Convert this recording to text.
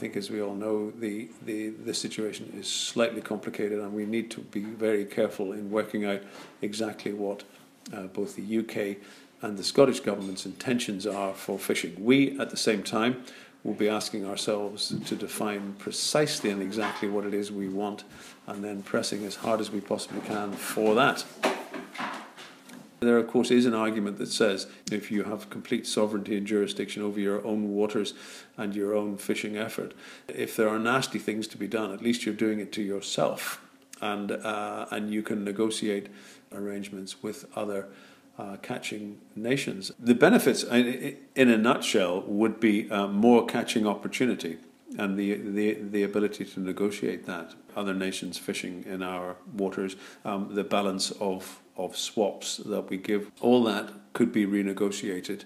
think, as we all know, the situation is slightly complicated, and we need to be very careful in working out exactly what both the UK and the Scottish Government's intentions are for fishing. We, at the same time, will be asking ourselves to define precisely and exactly what it is we want, and then pressing as hard as we possibly can for that. There, of course, is an argument that says if you have complete sovereignty and jurisdiction over your own waters and your own fishing effort, if there are nasty things to be done, at least you're doing it to yourself, and you can negotiate arrangements with other catching nations. The benefits, in a nutshell, would be more catching opportunity and the ability to negotiate that. Other nations fishing in our waters, the balance of swaps that we give, all that could be renegotiated